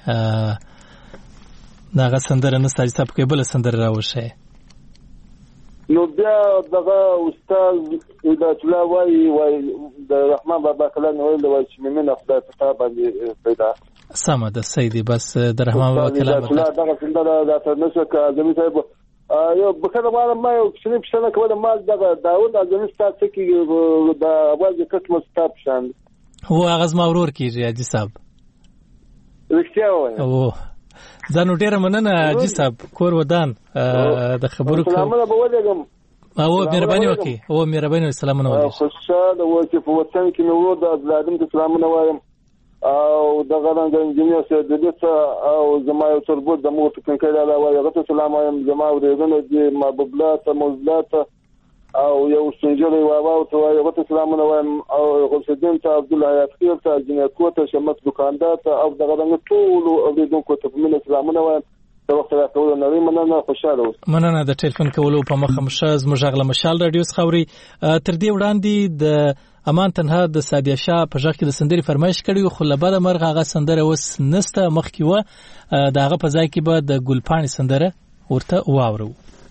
هغه سندره نه ستاسو صاحب کې بل سندره راوشه نو بیا دغه استاد د تلاوي وای د رحمان بابا کلام ویل وای چې مینه خدای په تابع باندې پیدا سم ده سیدی بس د رحمان بابا کلام دغه سندره د تنسه کا زمي صاحب یو بخره مال ما یو شنو شنو کوله مال دغه داود اعظمي ستاسو کې د اواز کټ مستاب شاند هو هغه زما ورور کیږي اجي صاحب رښتیا وایم. او ځانو ډیره مننه حاجي صاحب کور ودان د خبرو سلامونه به ولېږم. او مهرباني وکړئ. او مهرباني سلامونه وکړئ. خوشاله و چې په وطن کې مې ورو د عبدالعظیم ته سلامونه وایم او دغه رنګ انجینر سیدلي ته او زما یو تربور د مور تکنکړه علاوه وایم هغه ته سلام وایم. زما ورېدونه دي محبوب الله ته موزلا ته او یو سنجر واوا ته وایم هغه ته سلامونه وایم او غوث الدین ته عبدالله حیات خیر ته جنکو ته شمس دکاندار ته او دغه رنګ ټول اوریدونکو ته په سلامونه وایم. د وخت راکولو نړۍ مننه. خوشاله اوسئ. مننه د ټلیفون کولو په مخه مشه زموږ غلا مشال رادیو خوري. تر دې وړاندې د امان تنها د سادیه شاه په ځکه د سندري فرمایش کړي خو لباده مرغه هغه سندره وس نسته مخکې و داغه په ځای کې به د ګلپاڼې سندره ورته واورو.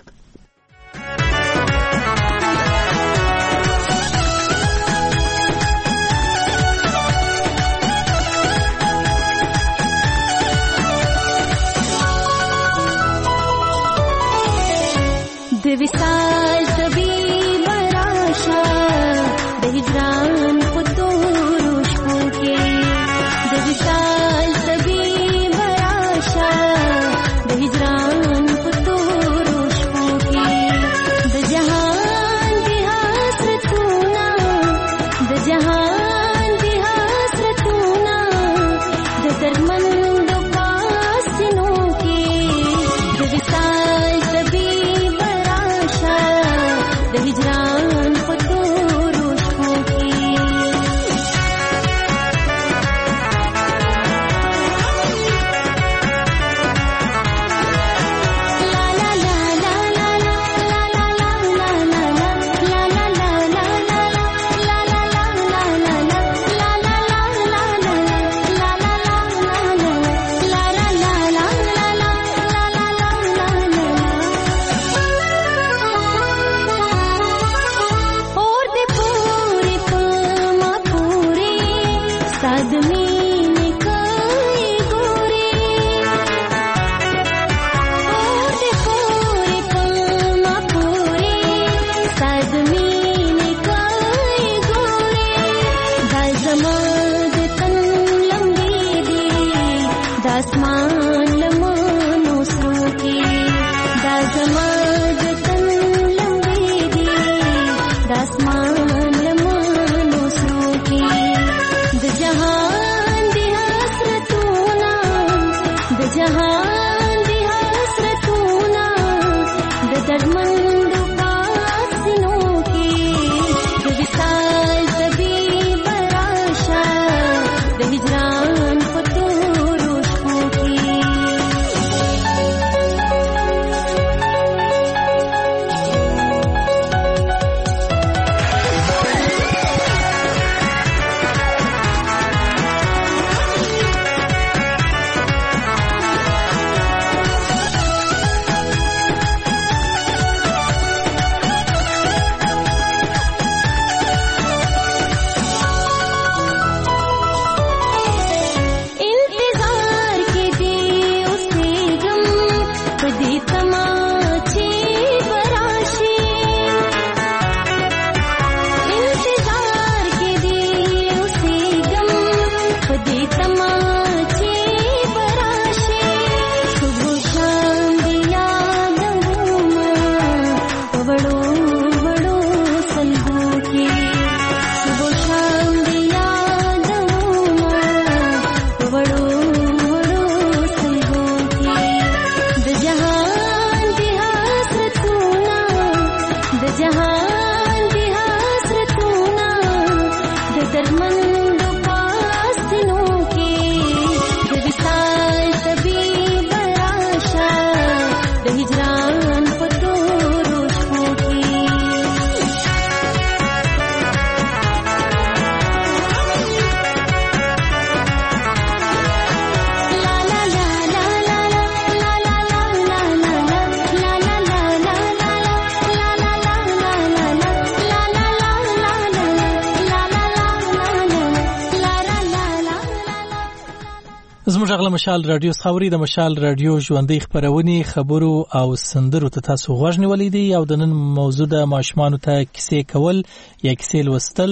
د وصال طبي براشه د هجران په تورو شپو کې د وصال طبي براشه د هجران په تورو شپو کې د جهان د حسرتونه د جهان د حسرتونه د درمند پاسینو کې د وصال طبي د هجران په تورو شپو کې لا لا لا لا لا لا لا لا لا لا لا لا لا لا زموږ غلا مشال رادیو خوري د مشال رادیو ژوندۍ خبرونه خبرو او سندرو ته تاسو غوږ نیولې دي او د نن موضوع د ماشومان ته کیسې کول یا کیسې لوستل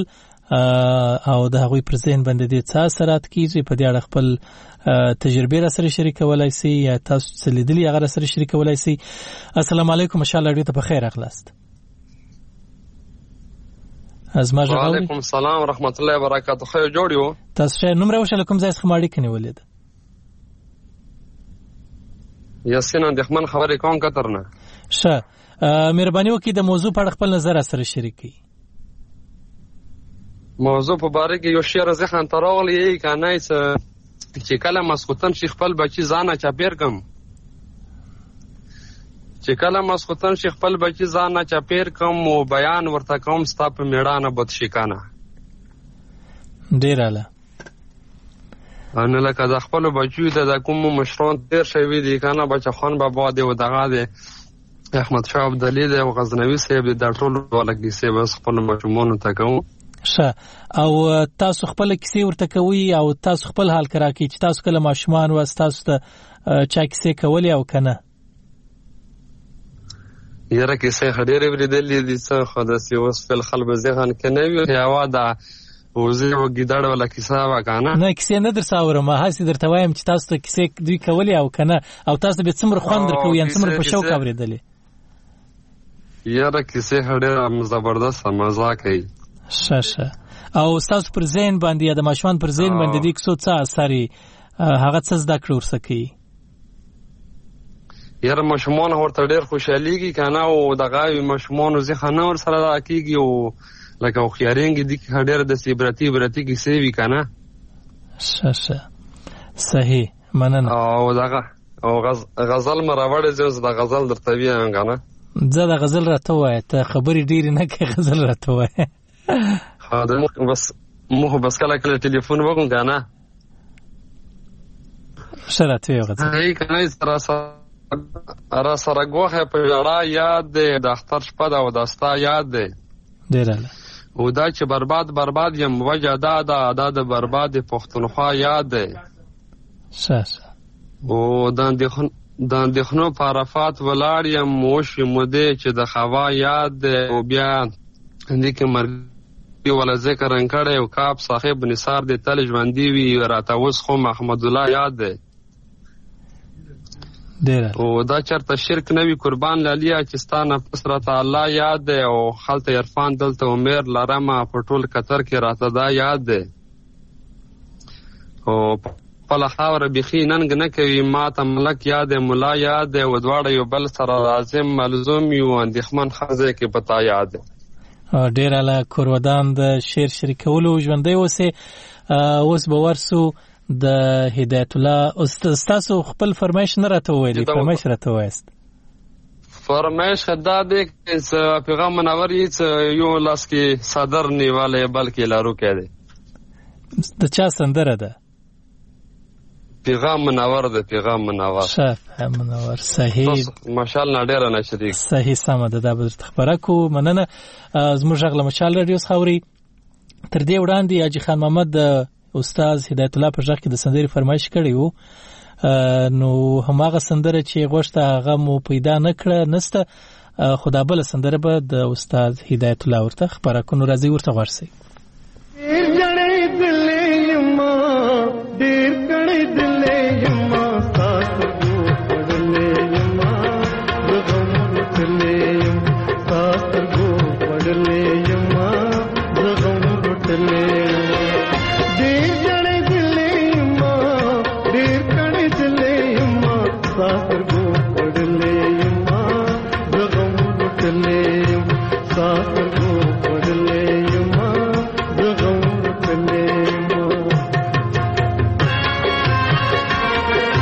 او د هغوی پر ذهن باندې د څه اثرات کیږي په دې اړه خپل تجربه را سره شریکولای شي یا تاسو څه لیدلي هغه را سره شریکولای شي. السلام علیکم، ان شاء الله ډیر ته په خیر اخلاست. از ما جوړ وعلیکم السلام ورحمت الله وبرکاته. خو جوړ یو تاسو شه نوم راوښه کوم ځای څخه ماړی کني ولید یاسین اندخمن خبرې کوم کتر نه شه مهرباني وکړئ د موضوع په اړه خپل نظر سره شریک کړئ. موضوع په باره کې یو شعر ذهن ته راغلی یې کنه چې کله مسخوتن شي خپل بچی ځانه چاپیر کم چې کله مسخوتن شي خپل بچی ځانه چاپیر کم او بیان ورته کوم ستا په میړانه بد شکانه ډیر اعلی ان لکه د خپل بچو د کوم مشران تیر شوی دی کنه بچا خان بابا دی او دغه دی احمد شاه عبدالي دی او غزنوي صاحب دی د ټول ولګي سه بس خپل مجموعون ته کوم ښه. او تاسو خپل کیسې ورته کوي او تاسو خپل حال کرا کی چې تاسو کله ماشومان و تاسو ته چا کیسې کولې او کنه یاره کیسې خډېرې ورېدلې دي څه خو داسې اوس فل خلب ذهن کې نه وي هوا دا وزې او ګیدړ ولا کیسه وکنه نه کیسې نه در ساوره ما هسې درته وایم چې تاسو ته کیسې دوی کولې او کنه او تاسو به څومره خوند درکوي یا څومره په شوق اورېدلې یاره کیسې خډېره زبردست مزه کوي. ښه ښه. او تاسو پر ذهن باندې یا د ماشومان پر ذهن باندې د کیسو څه اثر هغه څه زده کړو ورسره کوي؟ یاره ماشومان ورته ډېر خوشحالېږي کنه او دغه ماشومانو ذهن ور سره راکېږي او لکه خوخیارینګ دي کې ډېر د عبرتي عبرتي کیسې وي کنه. ښه ښه صحیح مننه. او دغه او غزل مراوړې زوز د غزل درته ویم کنه زه د غزل راته وایه ته خبرې ډېرې نه کوې غزل راته وایه. ها د بس مخ بس کله کله ټلیفون وکم کنه شرط یو غزل هي کنه سره سره سره غوخه په جړه یاد ده د اختر شپه دا او داستا یاد ده ډیراله او دا چې برباد برباد یم وجه دا دا د برباد پښتونخوا یاد ده ساس او د اندخن د اندخنو پارافات ولاړ یم موش مده چې د خوا یاد ده او بیا اندې کې مرګ ولا ذکر انکړې او کاپ صاحب نثار د تل ژوندۍ وی راته اوس خو محمد الله یاد ده ډیر او دا چرته شرک نوی قربان لالیا چستانه پسره تعالی یاد ده او خلط عرفان دلته عمر لرمه پټول قطر کې راته دا یاد ده او په لخاور بخی ننګ نه کوي ماته ملک یاد مولا یاد ده او دواړه یو بل سره لازم ملزوم یو اندخمن خزه کې پتا یاد ده. ډیر اعلی کورودان د شعر شریکولو ژوندۍ اوسه اوس به ورسو د هدایت الله استاد خپل فرمایش نه راته ویلي فرمایش راته وایست فرمایش دا دی چې پیغام منور یې یو لاس کې صدر نیواله بلکې لارو کې دی د چا سندره ده پیغام منور ده پیغام منور شاف منور صحیح ماشاءالله ډیر نه شریک صحیح سم ده دا به خبره کو مننه زموږ غل مشال رادیو خوري تر دې وړاندې اجي خان محمد استاد هدایت الله پر ځخ کې د سندري فرمایش کړی وو نو هماغه سندره چې غوښته هغه مو پیدا نکړه نسته خدا بل سندره به د استاد هدایت الله ورته خبره کو نو راځي ورته ورسي ډیر کړي دلې یما تاسو کو پړلې یما زغم وټلې تاسو کو پړلې یما زغم وټلې ډیر کړي دلې یما ډیر کړي دلې یما تاسو کو پړلې یما زغم وټلې تاسو کو پړلې یما زغم وټلې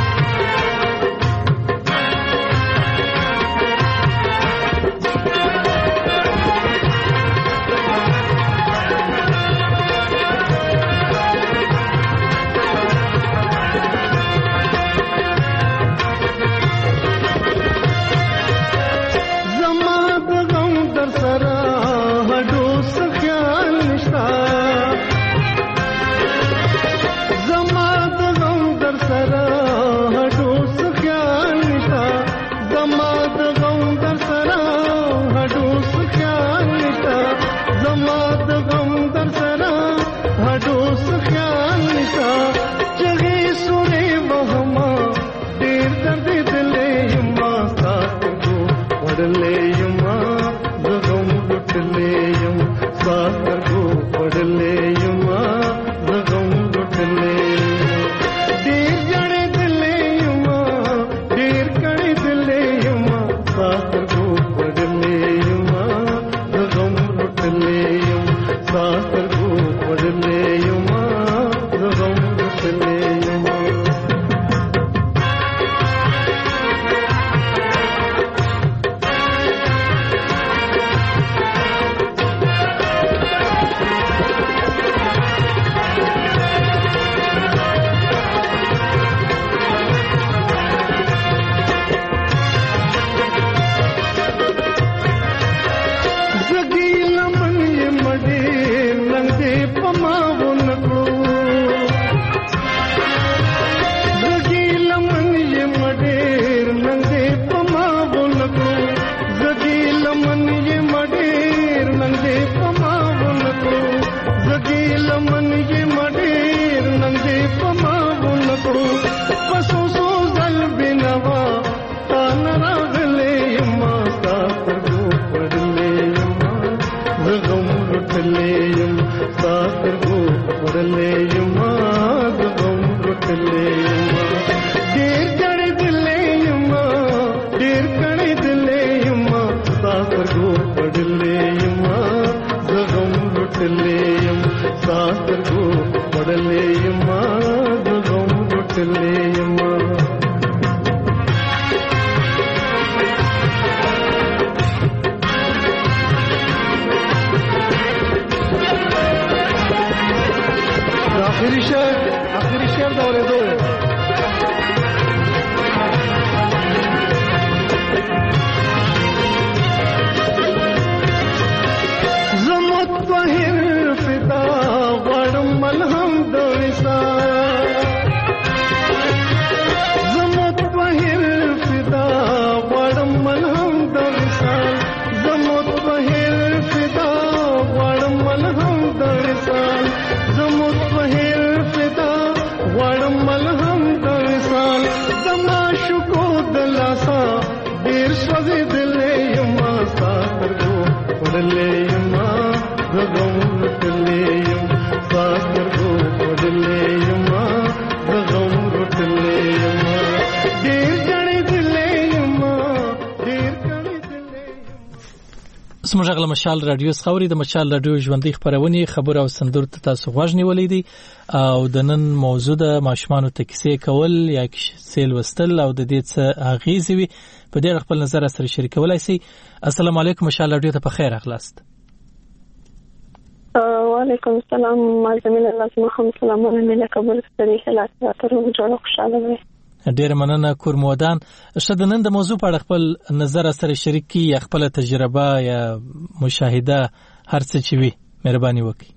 पड़ले युमा जगम लुटले युम साकर को पड़ले युमा जगम लुटले देर जड़े दिले युमा देर कड़े दिले युमा साकर को पड़ले युमा जगम लुटले युम साकर को पड़ले युमा जगम लुटले युमा زموږ غل مشال رادیو خوري د مشال رادیو ژوندۍ خبرونه خبر او سندور ته تاسو غوښنی ولیدي او د نن موضوع د ماشومان ته کیسې کول یا سیل وستل او د دې څه اغیزې وي په دې خپل نظر سره شریکولای شي. السلام علیکم مشال رادیو ته په خیر اخلاص. وعلیکم السلام مازمن الله محمد سلام علیکم قبول ستړي خلاص تر جوړ خوشاله وي. ډیر مننه کورمودان. شته نن د موضوع په اړه خپل نظر سره شریک کی یا خپل تجربه یا مشاهده هر څه چې وي مهرباني وکړئ.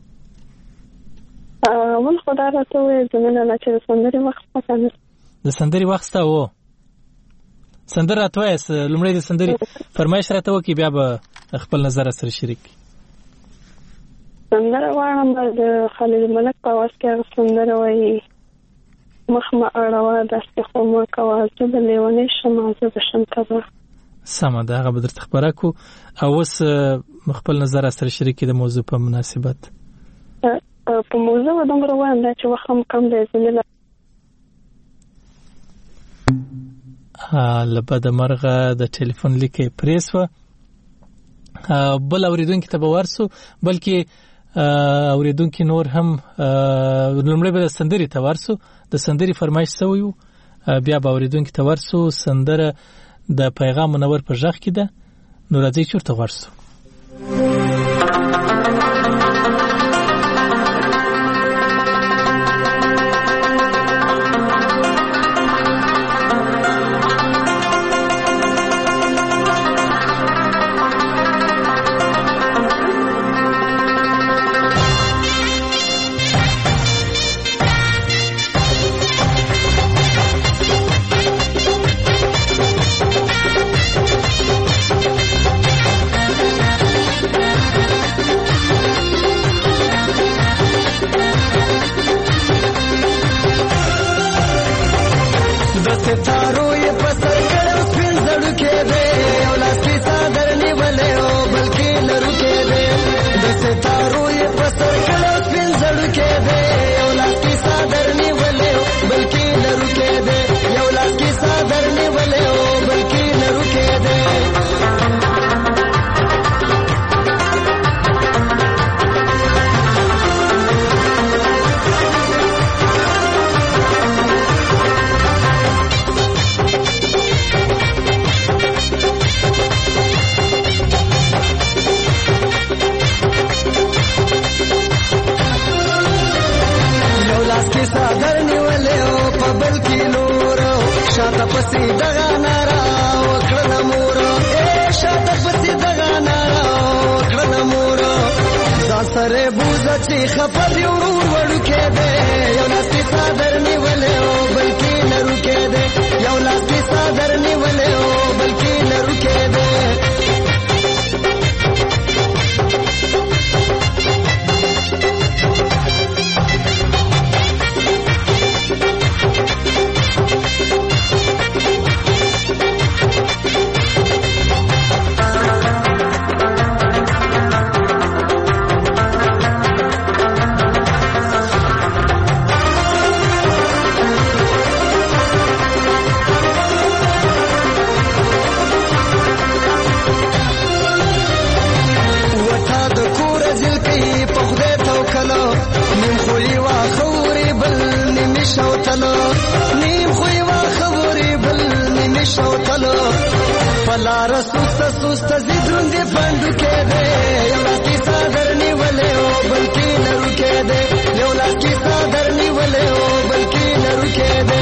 ا ول خدای راته وې زمونه لا چې سندري وخت پاتنه د سندري وخت تا و سندره راته وې لمړی د سندري فرمایش راته وکي بیا به خپل نظر سره شریک. سندره وایم د خالد ملک په واس کې سندره وایي مخما اړه د خپل کوا چې د لیونې شمازه د شمکبه سم ده. هغه بدر تخبره کو او وس خپل نظر سره شریک د موضوع په مناسبت په موضوع د عمر وایم چې وخم کم دی زميله لبد مرغه د ټلیفون لیکي پریس و بل اوریدونکو ته ورسو بلکې اوریدونکو نور هم لمړی به سندري ته ورسو د سندري فرمایش سویو بیا به اوریدونکو ته ورسو سندره د پیغام منور په ژغ کې ده نو راځي چورته ورسو. تارو یې پسر کړو سپین زړو کې دی او لاس بلکی لور شاته پسې دغه نارا وکړه مور اے شاته پسې دغه نارا وکړه مور ځان سره بوزه چې خپل یو ورو کې ده یو لاس کې صادر نیولې او بلکی لرو کې ده یو لاس کې صادر نیولې او بلکی لرو کې ده فلار سوست سوست زیدون دی پندو کې ده یو لاس کې صادر نیولې او بلکی لرو کې ده یو لاس کې صادر نیولې او بلکی لرو کې ده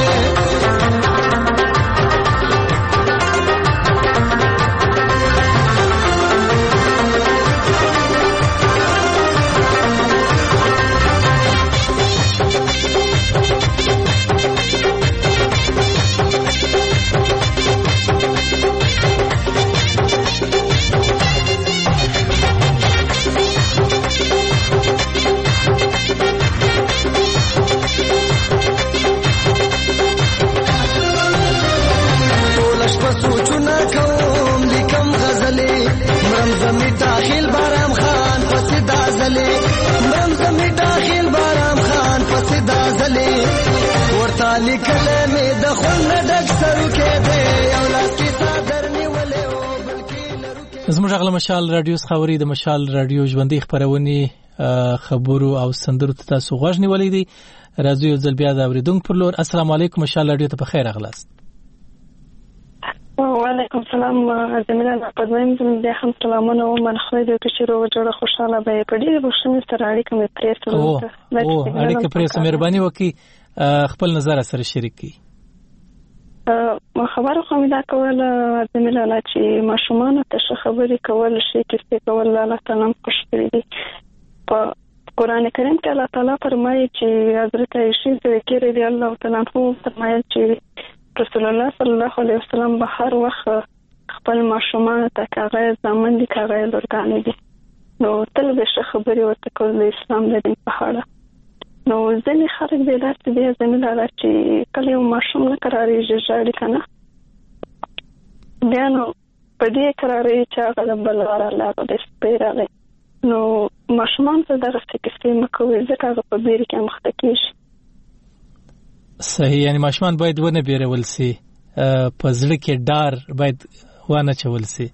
مرمزمی داخل بارام خان پس دازلی مرمزمی داخل بارام خان پس دازلی ورتالی کلمی دخل ندک سرو کې ده یو لاس کې صادر نیولې او بلکی لرو کې زموږ غل مشال رادیو خبري د مشال رادیو ژوندۍ خبرونه خبرو او سندرو ته تاسو غوښ نیولې دي راځي یو ځل بیا د اوریدونکو پر لور السلام علیکم مشال رادیو ته په خیر اغلاست وعلیکم السلام زمينه قدمیم زم بیا هم سلامونه او من خو دې چې روغ جوړه خوشاله به پدې بښنه سره اړیکه مې پریسته او او اړیکه پریسته مهرباني وکي خپل نظر سره شریک کی ما خبره کوم دا کول زمينه لا چې ماشومان ته خبرې کول شي چې کول الله تعالی خوش کړی دي په قران کریم کې الله تعالی فرمایي چې حضرت عائشہ رضی الله تعالی عنها فرمایي چې رسول الله صلی الله علیه وسلم به هر وخت خپل ماشومان ته کاغذ زمون دي کاغذ ورکانې دي نو تل به خبرې ورته کول د اسلام د دین په اړه نو ځینې خلک د داسې دي زمينه لا چې کله یو ماشوم نه قرارې ژړي کنه بیا نو په دې قرارې چې هغه بل واره لا د سپیرغه نو ماشومان ته درس کې مکوې ځکه په بیره کې مخته کیږي صحیح یعنی ماشومان باید ونه بیرول سي په زړه کې ډار باید ونه چول سي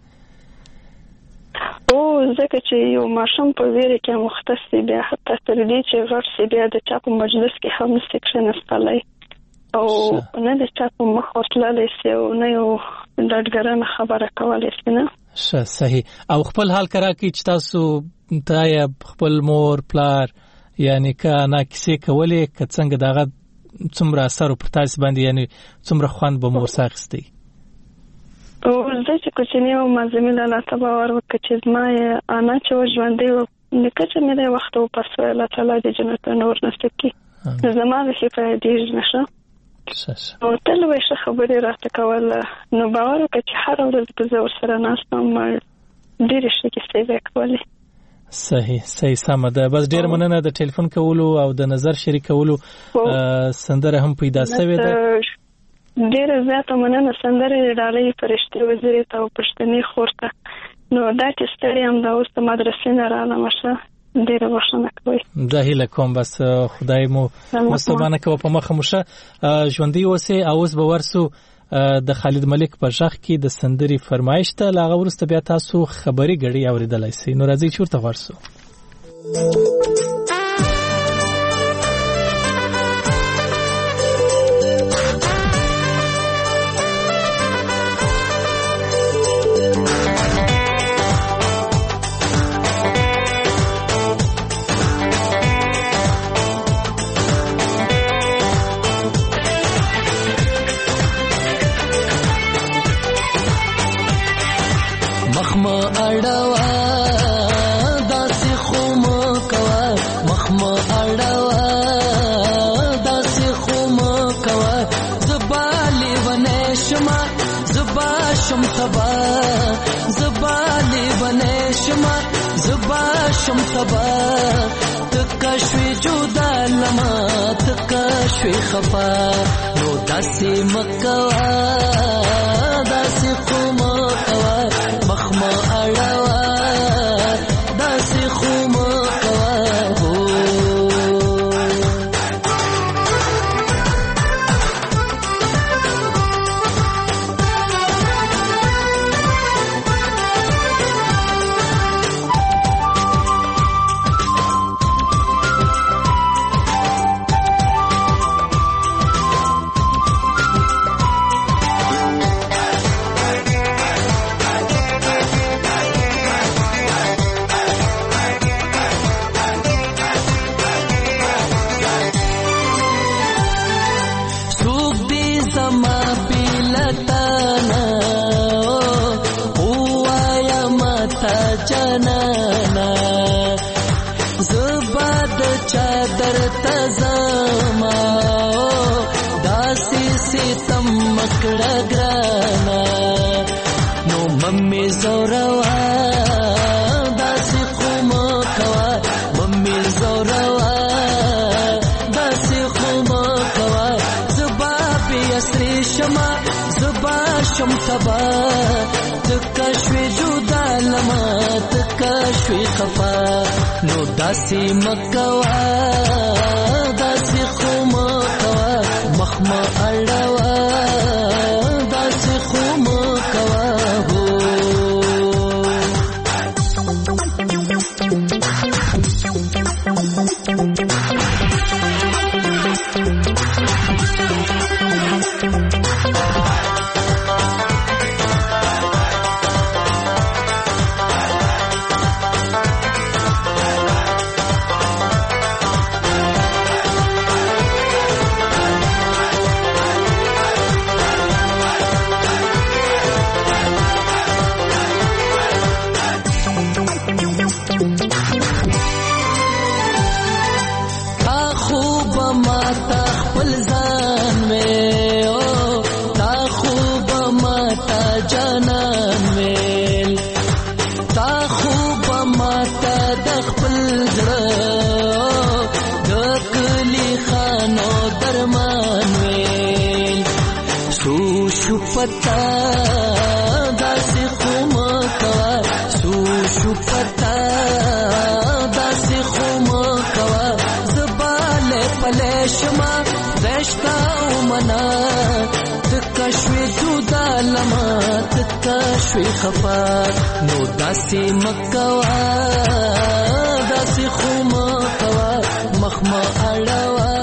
او ځکه چې یو ماشوم په ویره کې مختص دی بیا حتی تر دې چې غږ سي بیا د چا په مجلس کې هم سیکشن استلای او نه د چا په مخ ورتللی سي او نه یو ډاډګرانه خبره کولی سي نه صحیح او خپل حال کرا کې چې تاسو ته خپل مور پلار یعنی که نه کیسې کولې که څنګه دغه څومره اثر پر تاسو باندې یعنی څومره خوان به مور ساخستي او زه چې کوچنی او مازمنه لا تبا ور وکړي ما انا چې ژوندې و نکته مې د وخت او پس الله تعالی د جنت نور نستکی زموږ شفاء دې نشه او تل وې خبرې راته کول نو باور وکړي چې هر ورځ په زور سره ناستم ډېر شي کې ستې کولې صحیح صحیح سم ده بس ډیر مننه د ټلیفون کولو او د نظر شریکولو سندره هم پیدا شوه ده ډیر زیاته مننه سندره ډالۍ فرشتي وزیر ته پښتني خورته نو دا چې ستړیم دا اوس د مدرسې نه راغلم شه ډیر وښنه کوي زه هیله کوم بس خدای مو مستبانه کوي په مخه مشه ژوندۍ اوسه اوس به ورسو د خالد ملک په ژغ کې د سندري فرمایش ته لاغه ورسته بیا تاسو خبري غړي اوریدلای سي نو راځي چورته ورسو اړوا داسې خو مو کوه مخ مو اړوا داسې خو مو کوه زبا لیونی شمه زبا شم تبا زبا لیونی شمه زبا شم تبا تکا شوی جدا لما تکا شوی خفا نو داسې مکوا داسې خو مو کوه مخ مو اړوا داسې خو مو کوه جنانا زباد چادر تزما داسې ستم مکړه ګرانا نو ممي زوروا داسې خو مو کوه ممي زوروا داسې خو مو کوه زبا بي اسري شما زبا شم تبا تکا شوی جدا لما تکا شوی خفا نو داسې مکوا داسې خو مو کوه مخ مو اړوا داسې خو مو کوه پتا داسې خو مو کوه سو شو پتا داسې خو مو کوه زباله پلې شما رشتا ومنا تکا شوی جدا لما تکا شوی خفا نو داسې مکوا داسې خو مو کوه مخ مو اړوا